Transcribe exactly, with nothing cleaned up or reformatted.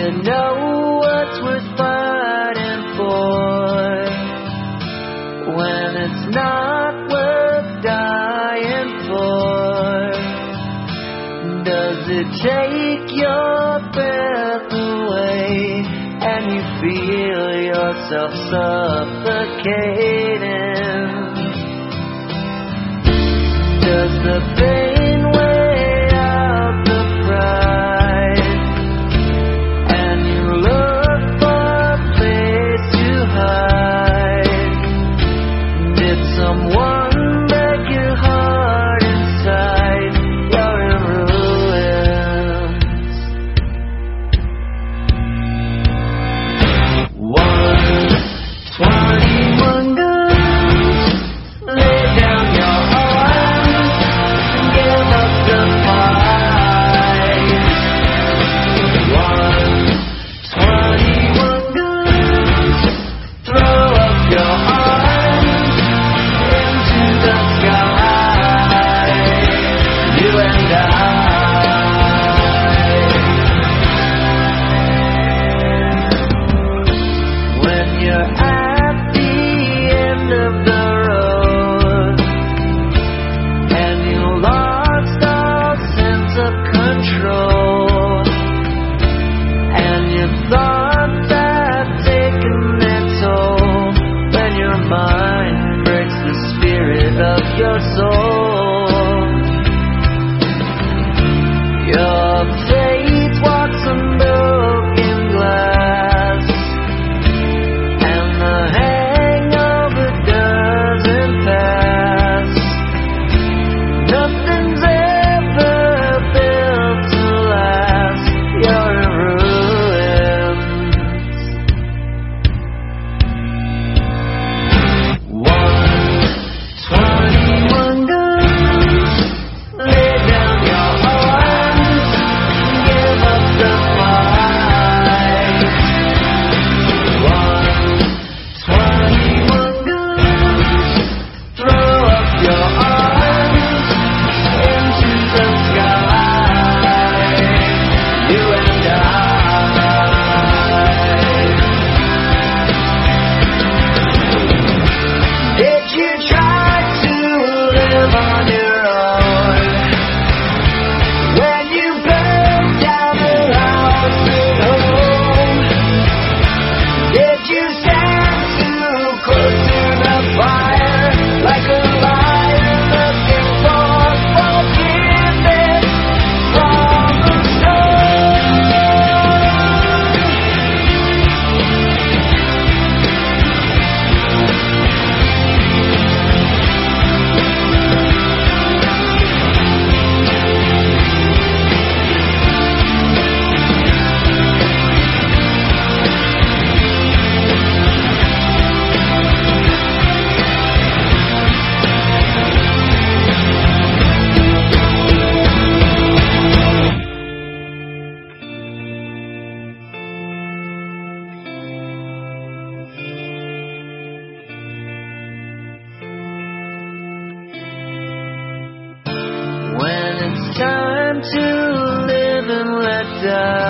you know what's worth fighting for when it's not worth dying for? Does it take your breath away and you feel yourself suffocating? Does the pain weigh out the pride and you look for a place to hide? Did someone break your heart inside? You're in ruins. One twenty-one guns, lay down your arms and give up the fight. One twenty-one guns, throw up your arms into the sky, you and I. When you're at the end of the road and you lost all sense of control, and your thoughts have taken their toll, when your mind breaks the spirit of your soul, your faith walks on broken glass, and the hangover doesn't pass. Nothing's ever built to last. You're in ruins. One twenty-one guns, lay down your arms and give up the fight. One twenty-one guns, throw up your arms into the sky, you and I. Did you try to live on your own when you burned down the house at home? Did you stand too close to the fire like a liar looking for forgiveness from the stone? When it's time to live and let die,